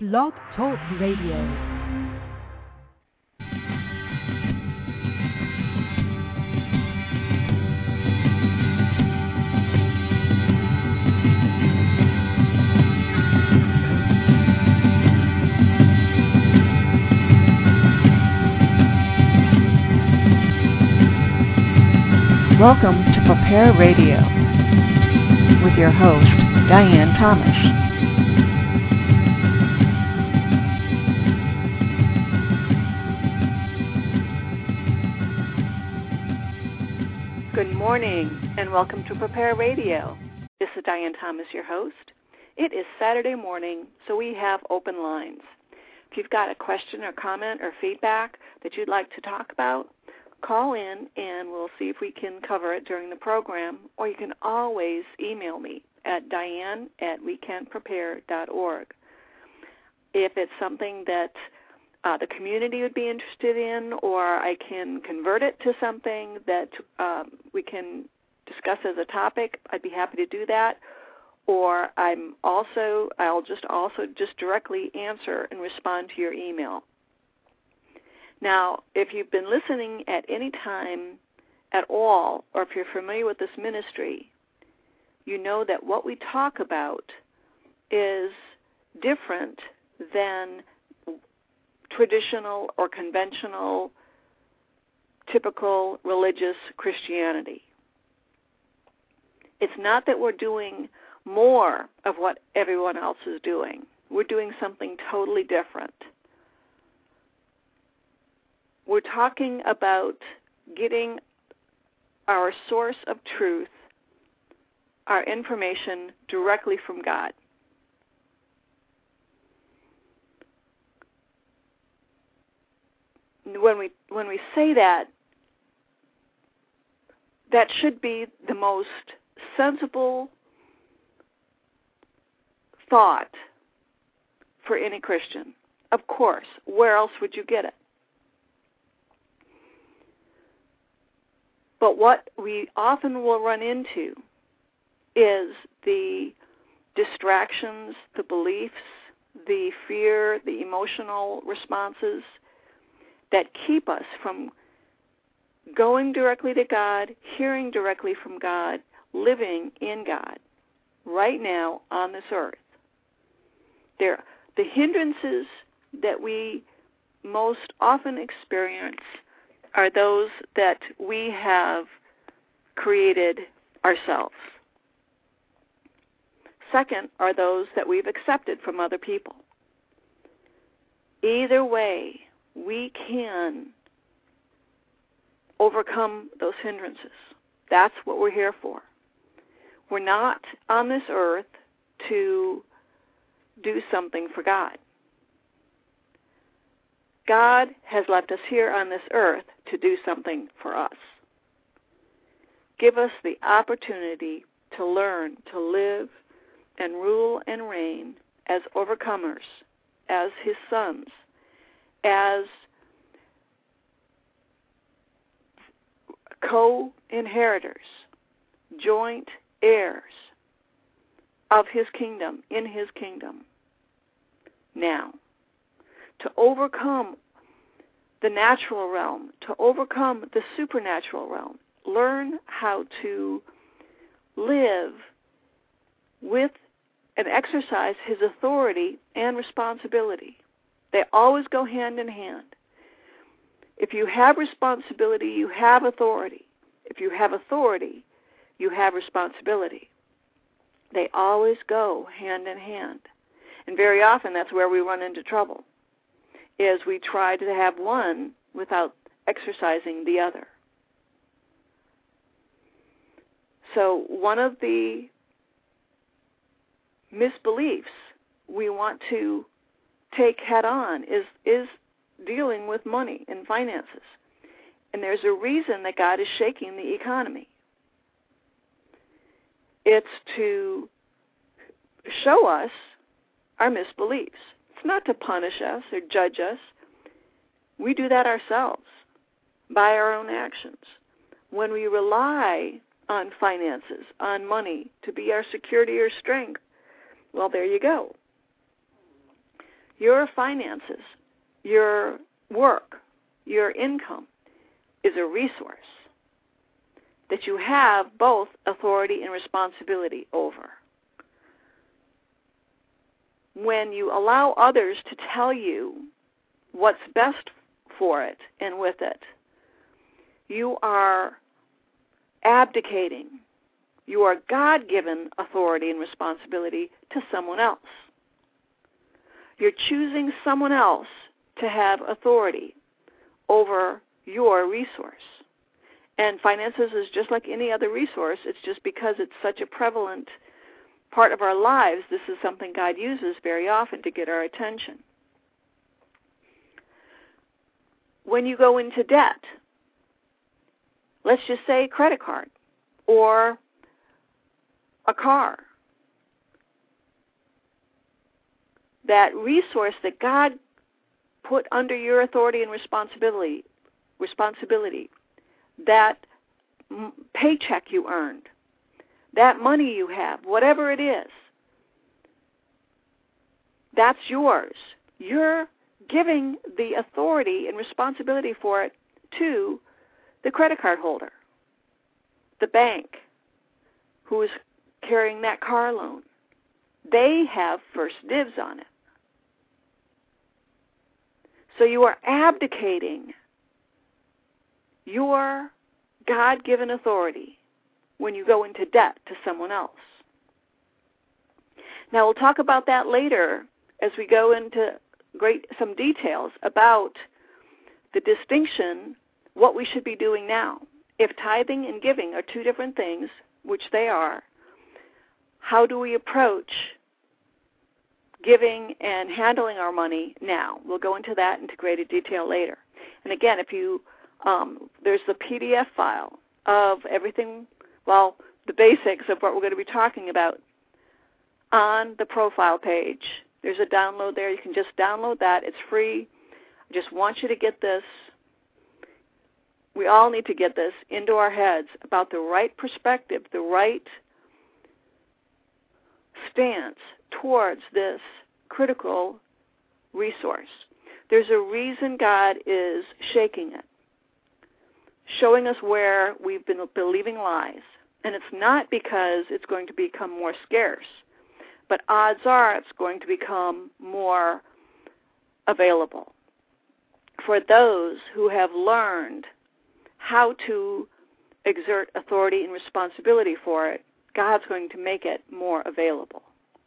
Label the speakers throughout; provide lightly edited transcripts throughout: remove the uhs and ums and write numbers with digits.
Speaker 1: Blog Talk Radio.
Speaker 2: Welcome to Prepare Radio with your host, Diane Thomas.
Speaker 3: Good morning and welcome to Prepare Radio. This is Diane Thomas, your host. It is Saturday morning, so we have open lines. If you've got a question or comment or feedback that you'd like to talk about, call in and we'll see if we can cover it during the program, or you can always email me at diane@wecanprepare.org. If it's something that the community would be interested in, or I can convert it to something that we can discuss as a topic, I'd be happy to do that. Or I'll just directly answer and respond to your email. Now, if you've been listening at any time at all, or if you're familiar with this ministry, you know that what we talk about is different than traditional or conventional, typical religious Christianity. It's not that we're doing more of what everyone else is doing. We're doing something totally different. We're talking about getting our source of truth, our information, directly from God. When we say that, that should be the most sensible thought for any Christian. Of course, where else would you get it? But what we often will run into is the distractions, the beliefs, the fear, the emotional responses that keep us from going directly to God, hearing directly from God, living in God, right now on this earth. The hindrances that we most often experience are those that we have created ourselves. Second are those that we've accepted from other people. Either way, we can overcome those hindrances. That's what we're here for. We're not on this earth to do something for God. God has left us here on this earth to do something for us. Give us the opportunity to learn to live and rule and reign as overcomers, as His sons, as co-inheritors, joint heirs of His kingdom, in His kingdom. Now, to overcome the natural realm, to overcome the supernatural realm, learn how to live with and exercise His authority and responsibility. They always go hand in hand. If you have responsibility, you have authority. If you have authority, you have responsibility. They always go hand in hand. And very often that's where we run into trouble, is we try to have one without exercising the other. So one of the misbeliefs we want to take head on is dealing with money and finances. And there's a reason that God is shaking the economy. It's to show us our misbeliefs. It's not to punish us or judge us. We do that ourselves by our own actions. When we rely on finances, on money, to be our security or strength, well, there you go. Your finances, your work, your income is a resource that you have both authority and responsibility over. When you allow others to tell you what's best for it and with it, you are abdicating your God-given authority and responsibility to someone else. You're choosing someone else to have authority over your resource. And finances is just like any other resource. It's just because it's such a prevalent part of our lives, this is something God uses very often to get our attention. When you go into debt, let's just say credit card or a car, that resource that God put under your authority and responsibility, that paycheck you earned, that money you have, whatever it is, that's yours. You're giving the authority and responsibility for it to the credit card holder, the bank who is carrying that car loan. They have first dibs on it. So you are abdicating your God-given authority when you go into debt to someone else. Now, we'll talk about that later as we go into some details about the distinction, what we should be doing now. If tithing and giving are two different things, which they are, how do we approach giving and handling our money now? We'll go into that into greater detail later. And again, if you there's the PDF file of everything, well, the basics of what we're going to be talking about on the profile page. There's a download there. You can just download that. It's free. I just want you to get this. We all need to get this into our heads about the right perspective, the right stance towards this critical resource. There's a reason God is shaking it, showing us where we've been believing lies. And it's not because it's going to become more scarce, but odds are it's going to become more available for those who have learned how to exert authority and responsibility for it. God's going to make it more available.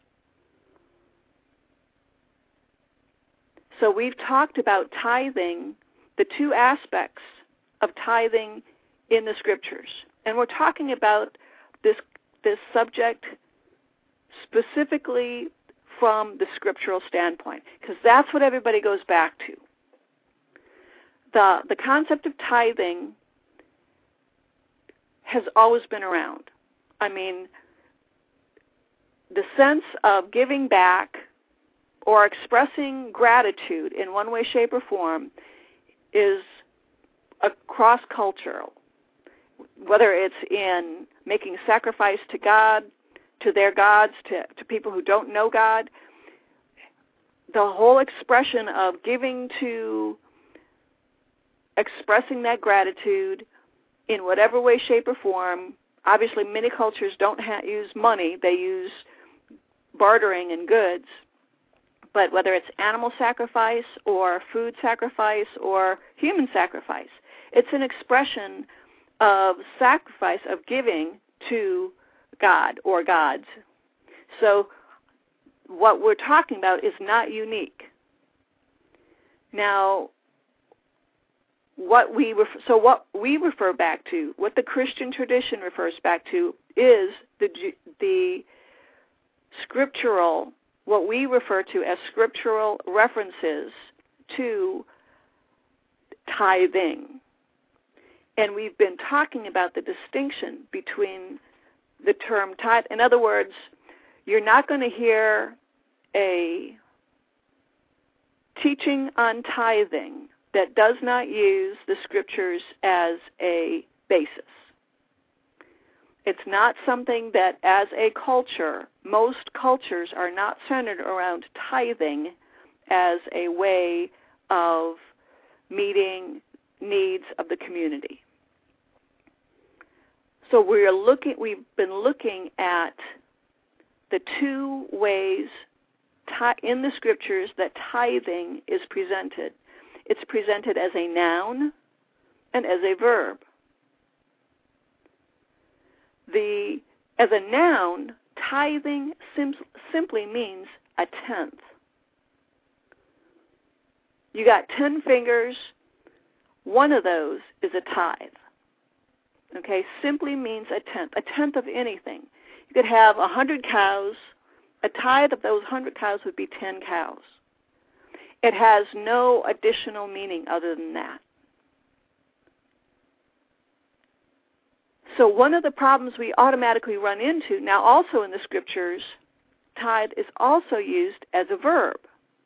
Speaker 3: So we've talked about tithing, the two aspects of tithing in the Scriptures. And we're talking about this subject specifically from the scriptural standpoint, because that's what everybody goes back to. The concept of tithing has always been around. I mean, the sense of giving back or expressing gratitude in one way, shape, or form is cross-cultural, whether it's in making sacrifice to God, to their gods, to people who don't know God. The whole expression of giving to expressing that gratitude in whatever way, shape, or form. Obviously, many cultures don't use money. They use bartering and goods. But whether it's animal sacrifice or food sacrifice or human sacrifice, it's an expression of sacrifice, of giving to God or gods. So what we're talking about is not unique. Now, what we refer back to, what the Christian tradition refers back to, is the scriptural, what we refer to as scriptural references to tithing. And we've been talking about the distinction between the term tithe. In other words, you're not going to hear a teaching on tithing that does not use the scriptures as a basis. It's not something that, as a culture, most cultures are not centered around tithing as a way of meeting needs of the community. So we've been looking at the two ways in the Scriptures that tithing is presented. It's presented as a noun and as a verb. As a noun, tithing simply means a tenth. You got 10 fingers, one of those is a tithe. Okay, simply means a tenth of anything. You could have 100 cows. A tithe of those 100 cows would be 10 cows. It has no additional meaning other than that. So one of the problems we automatically run into, now also in the Scriptures, tithe is also used as a verb.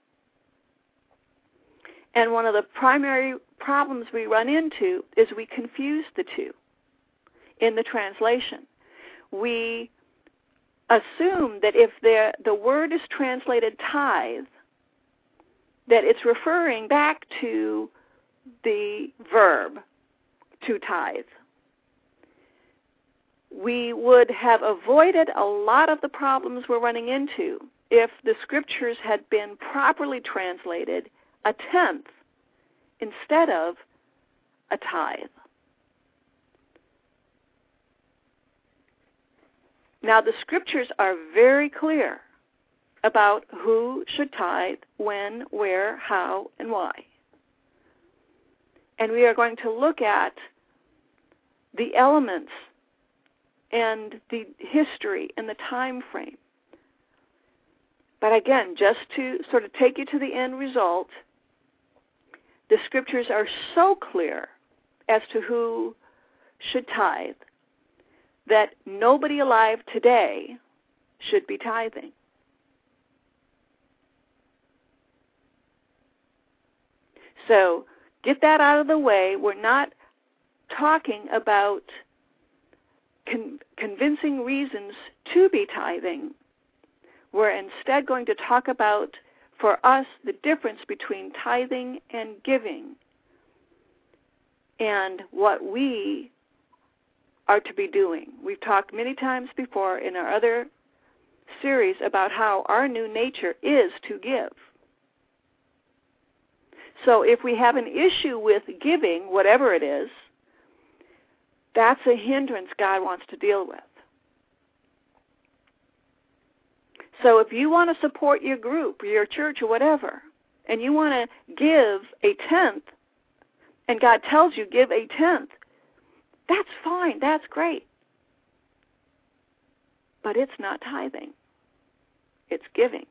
Speaker 3: And one of the primary problems we run into is we confuse the two in the translation. We assume that if the word is translated tithe, that it's referring back to the verb to tithe. We would have avoided a lot of the problems we're running into if the Scriptures had been properly translated a tenth instead of a tithe. Now, the Scriptures are very clear about who should tithe, when, where, how, and why. And we are going to look at the elements and the history and the time frame. But again, just to sort of take you to the end result, the Scriptures are so clear as to who should tithe that nobody alive today should be tithing. So get that out of the way. We're not talking about convincing reasons to be tithing. We're instead going to talk about, for us, the difference between tithing and giving and what we are to be doing. We've talked many times before in our other series about how our new nature is to give. So if we have an issue with giving, whatever it is, that's a hindrance God wants to deal with. So if you want to support your group or your church or whatever, and you want to give a tenth, and God tells you give a tenth, that's fine, that's great. But it's not tithing. It's giving.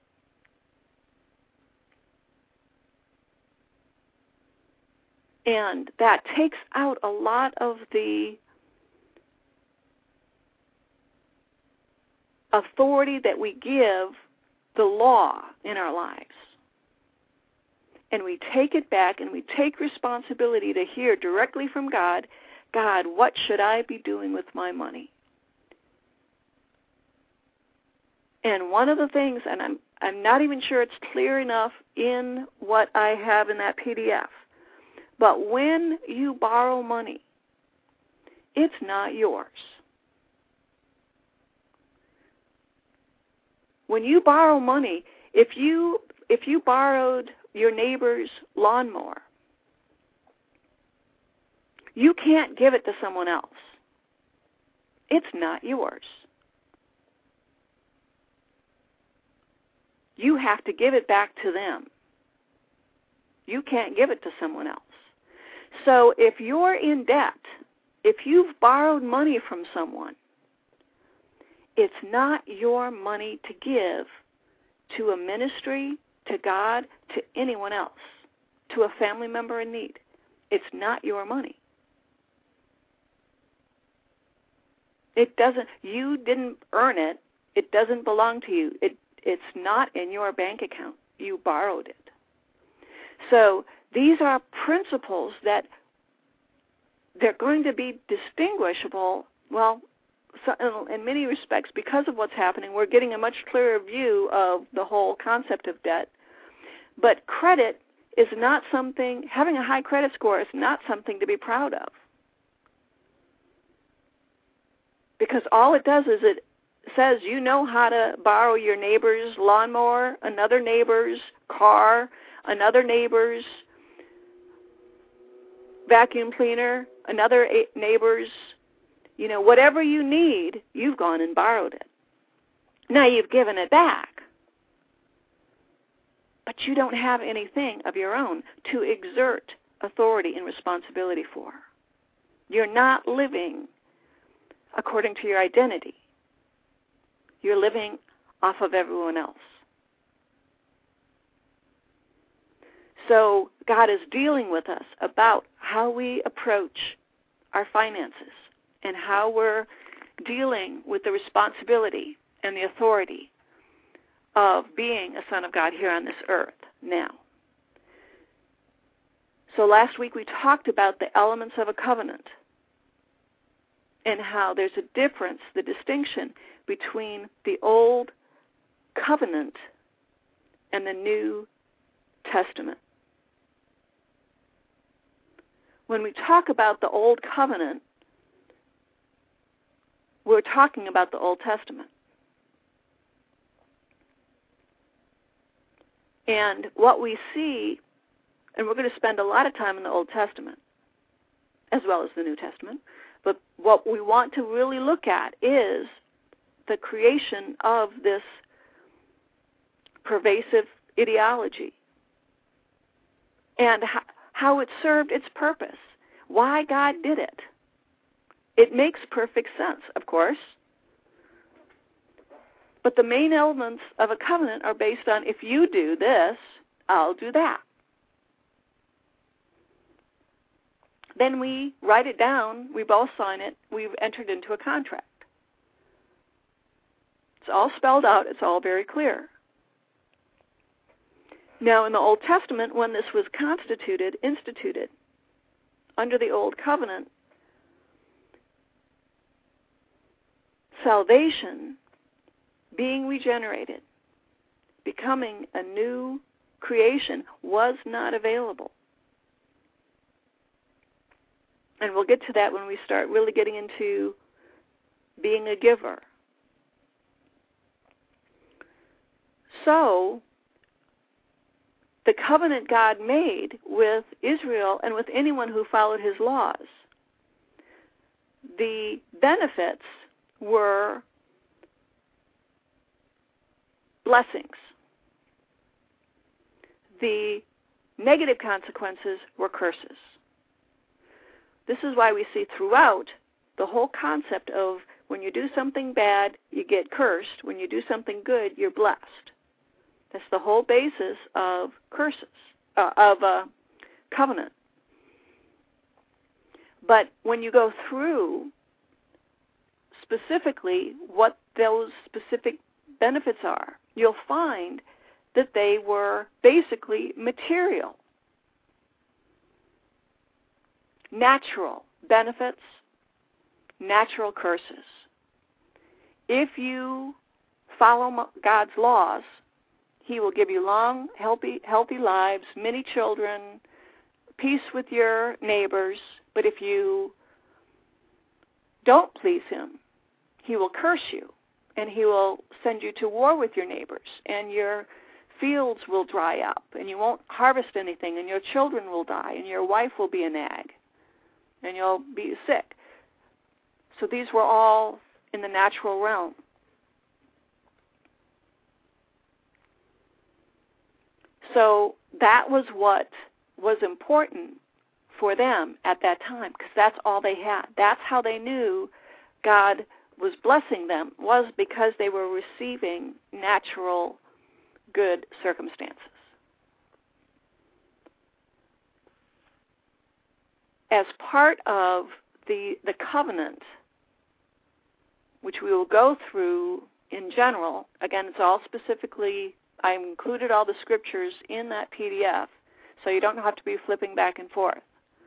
Speaker 3: And that takes out a lot of the authority that we give the law in our lives. And we take it back and we take responsibility to hear directly from God, God, what should I be doing with my money? And one of the things, and I'm not even sure it's clear enough in what I have in that PDF, but when you borrow money, it's not yours. When you borrow money, if you borrowed your neighbor's lawnmower, you can't give it to someone else. It's not yours. You have to give it back to them. You can't give it to someone else. So if you're in debt, if you've borrowed money from someone, it's not your money to give to a ministry, to God, to anyone else, to a family member in need. It's not your money. It doesn't, you didn't earn it. It doesn't belong to you. It's not in your bank account. You borrowed it. So these are principles that they're going to be distinguishable. Well, so in many respects, because of what's happening, we're getting a much clearer view of the whole concept of debt. But credit is not something, having a high credit score is not something to be proud of. Because all it does is it says you know how to borrow your neighbor's lawnmower, another neighbor's car, another neighbor's vacuum cleaner, another neighbor's, whatever you need, you've gone and borrowed it. Now you've given it back. But you don't have anything of your own to exert authority and responsibility for. You're not living according to your identity. You're living off of everyone else. So God is dealing with us about how we approach our finances and how we're dealing with the responsibility and the authority of being a son of God here on this earth now. So last week we talked about the elements of a covenant and how there's a difference, the distinction between the Old Covenant and the New Testament. When we talk about the Old Covenant, we're talking about the Old Testament. And what we see, and we're going to spend a lot of time in the Old Testament, as well as the New Testament, but what we want to really look at is the creation of this pervasive ideology and how it served its purpose, why God did it. It makes perfect sense, of course. But the main elements of a covenant are based on, if you do this, I'll do that. Then we write it down, we both sign it, we've entered into a contract. It's all spelled out, it's all very clear. Now in the Old Testament, when this was instituted, under the Old Covenant, salvation, being regenerated, becoming a new creation, was not available. And we'll get to that when we start really getting into being a giver. So, the covenant God made with Israel and with anyone who followed his laws, the benefits were blessings. The negative consequences were curses. This is why we see throughout the whole concept of when you do something bad, you get cursed. When you do something good, you're blessed. That's the whole basis of curses, of a covenant. But when you go through specifically what those specific benefits are, you'll find that they were basically material, natural benefits, natural curses. If you follow God's laws, He will give you long, healthy lives, many children, peace with your neighbors. But if you don't please Him, He will curse you, and He will send you to war with your neighbors, and your fields will dry up, and you won't harvest anything, and your children will die, and your wife will be a nag, and you'll be sick. So these were all in the natural realm. So that was what was important for them at that time, because that's all they had. That's how they knew God was blessing them, was because they were receiving natural good circumstances. As part of the covenant, which we will go through in general, again, it's all specifically, I included all the scriptures in that PDF, so you don't have to be flipping back and forth.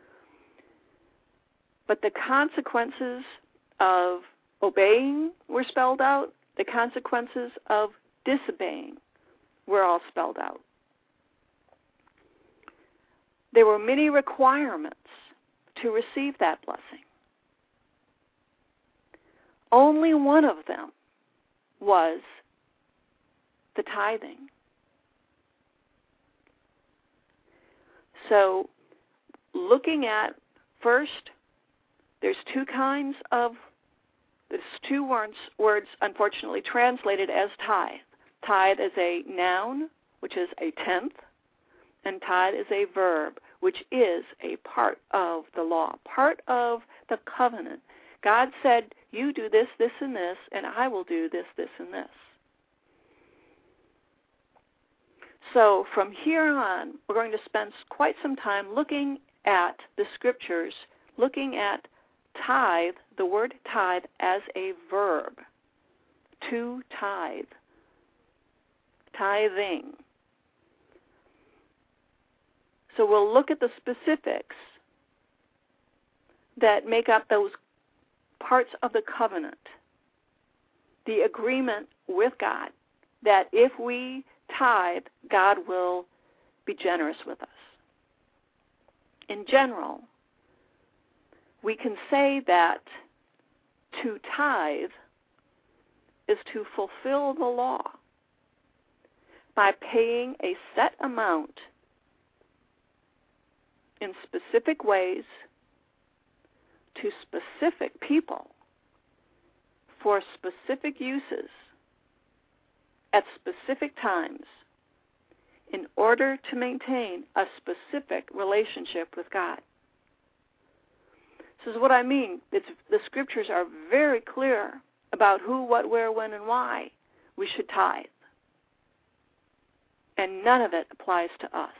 Speaker 3: But the consequences of obeying were spelled out. The consequences of disobeying were all spelled out. there were many requirements to receive that blessing. Only one of them was the tithing. So, looking at first, there's two words unfortunately translated as tithe. Tithe is a noun, which is a tenth, and tithe is a verb, which is a part of the law, part of the covenant. God said, you do this, this, and this, and I will do this, this, and this. So from here on, we're going to spend quite some time looking at the scriptures, looking at tithe, the word tithe, as a verb. To tithe. Tithing. So we'll look at the specifics that make up those parts of the covenant, the agreement with God, that if we tithe, God will be generous with us. In general, we can say that to tithe is to fulfill the law by paying a set amount in specific ways to specific people for specific uses at specific times in order to maintain a specific relationship with God. This is what I mean. The scriptures are very clear about who, what, where, when, and why we should tithe. And none of it applies to us.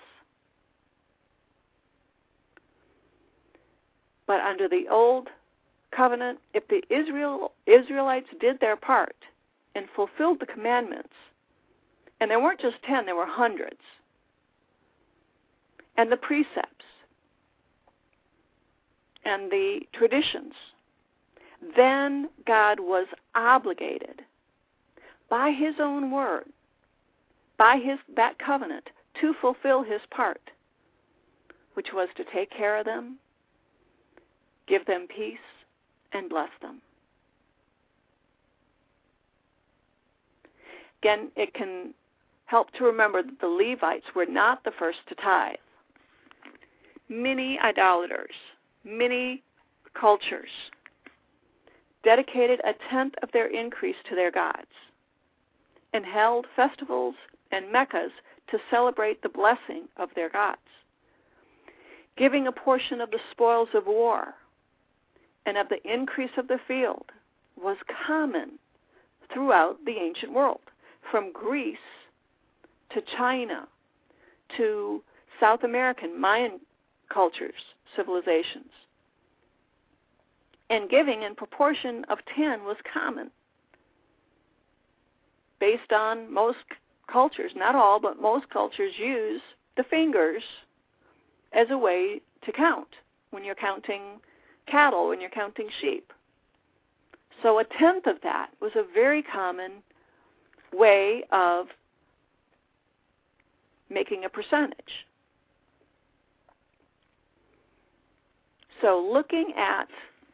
Speaker 3: But under the old covenant, if the Israelites did their part and fulfilled the commandments, and there weren't just 10, there were hundreds, and the precepts, and the traditions, then God was obligated by His own word, by that covenant, to fulfill His part, which was to take care of them, give them peace, and bless them. Again, it can help to remember that the Levites were not the first to tithe. Many idolaters, many cultures dedicated a tenth of their increase to their gods and held festivals and Meccas to celebrate the blessing of their gods. Giving a portion of the spoils of war and of the increase of the field was common throughout the ancient world, from Greece to China to South American Mayan cultures, civilizations. And giving in proportion of 10 was common, based on most cultures, not all, but most cultures use the fingers as a way to count when you're counting cattle, when you're counting sheep. So a tenth of that was a very common way of making a percentage. So looking at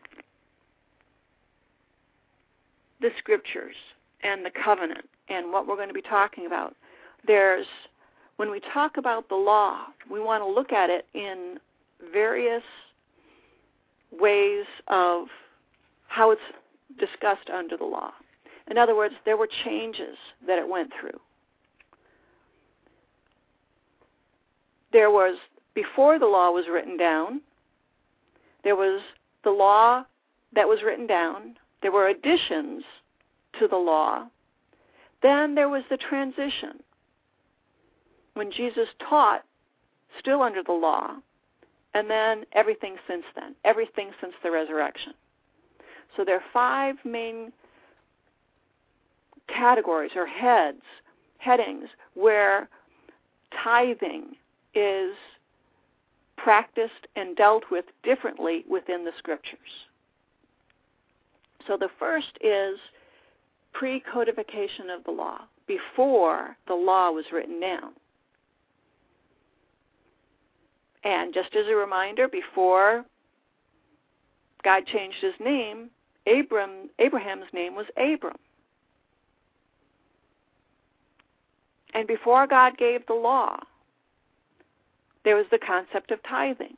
Speaker 3: the scriptures and the covenant and what we're going to be talking about, when we talk about the law, we want to look at it in various ways of how it's discussed under the law. In other words, there were changes that it went through. There was, before the law was written down, there was the law that was written down. There were additions to the law. Then there was the transition, when Jesus taught still under the law, and then everything since then, everything since the resurrection. So there are 5 main categories or headings where tithing is practiced and dealt with differently within the scriptures. So the first is pre-codification of the law, before the law was written down. And just as a reminder, before God changed his name, Abraham's name was Abram. And before God gave the law, there was the concept of tithing.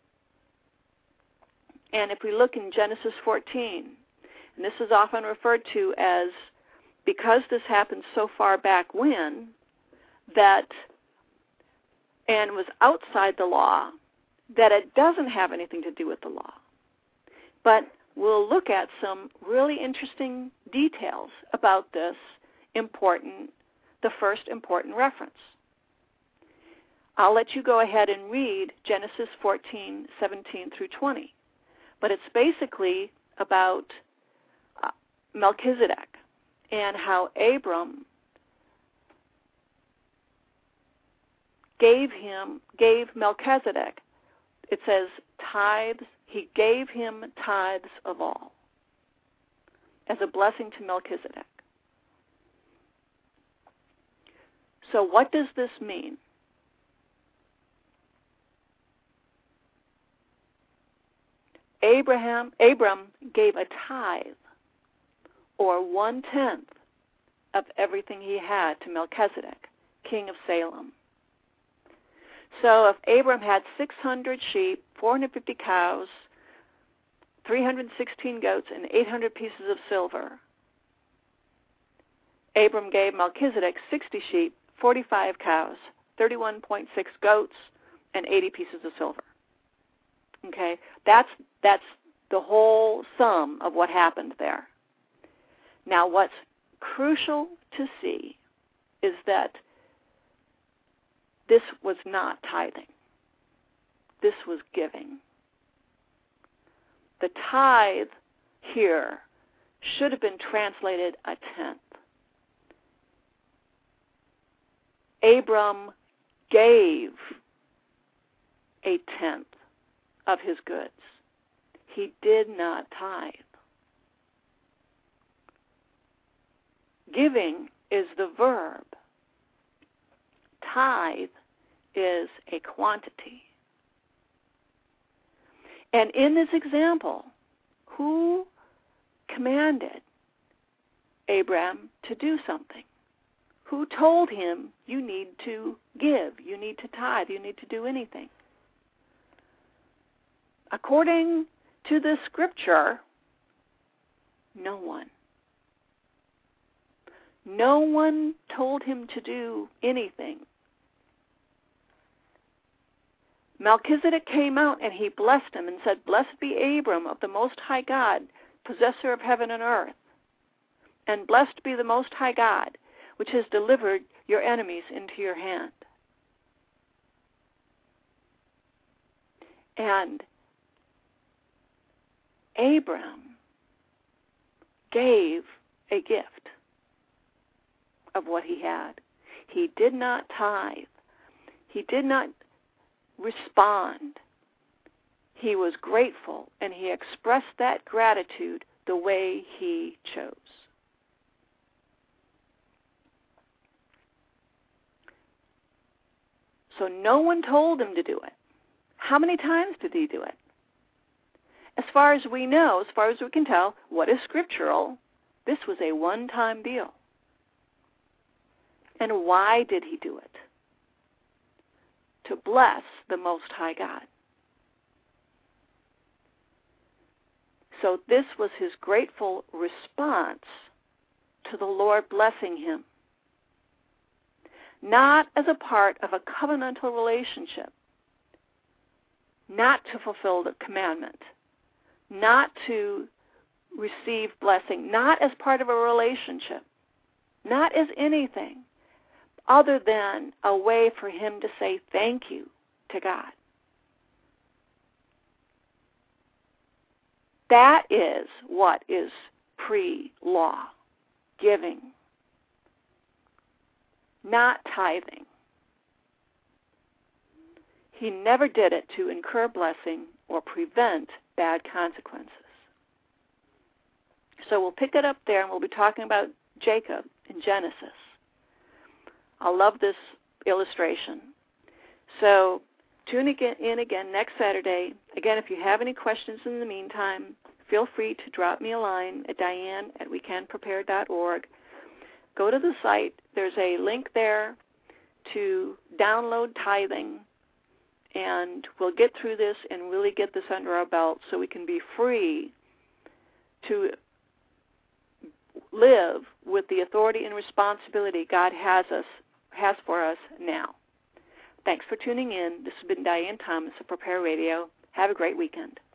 Speaker 3: And if we look in Genesis 14, and this is often referred to as, because this happened so far back when, that, and was outside the law, that it doesn't have anything to do with the law. But we'll look at some really interesting details about this the first important reference. I'll let you go ahead and read Genesis 14:17 through 20. But it's basically about Melchizedek and how Abram gave Melchizedek, it says, tithes. He gave him tithes of all as a blessing to Melchizedek. So what does this mean? Abram gave a tithe, or 1/10 of everything he had, to Melchizedek, king of Salem. So if Abram had 600 sheep, 450 cows, 316 goats, and 800 pieces of silver, Abram gave Melchizedek 60 sheep, 45 cows, 31.6 goats, and 80 pieces of silver. Okay, that's the whole sum of what happened there. Now, what's crucial to see is that this was not tithing. This was giving. The tithe here should have been translated a tenth. Abram gave a tenth of his goods. He did not tithe. Giving is the verb. Tithe is a quantity. And in this example, who commanded Abram to do something? Who told him, you need to give, you need to tithe, you need to do anything? According to the scripture, no one. No one told him to do anything. Melchizedek came out and he blessed him and said, "Blessed be Abram of the Most High God, possessor of heaven and earth. And blessed be the Most High God, which has delivered your enemies into your hand." And Abram gave a gift of what he had. He did not tithe. He did not respond. He was grateful, and he expressed that gratitude the way he chose. So no one told him to do it. How many times did he do it? As far as we know, as far as we can tell, what is scriptural, this was a one-time deal. And why did he do it? To bless the Most High God. So this was his grateful response to the Lord blessing him. Not as a part of a covenantal relationship, not to fulfill the commandment, not to receive blessing, not as part of a relationship, not as anything other than a way for him to say thank you to God. That is what is pre-law, giving, not tithing. He never did it to incur blessing or prevent bad consequences. So we'll pick it up there, and we'll be talking about Jacob in Genesis. I love this illustration. So Tune in again next Saturday. Again, if you have any questions in the meantime, feel free to drop me a line at diane@wecanprepare.org. Go to the site. There's a link there to download tithing, and we'll get through this and really get this under our belt so we can be free to live with the authority and responsibility God has for us now. Thanks for tuning in. This has been Diane Thomas of Prepare Radio. Have a great weekend.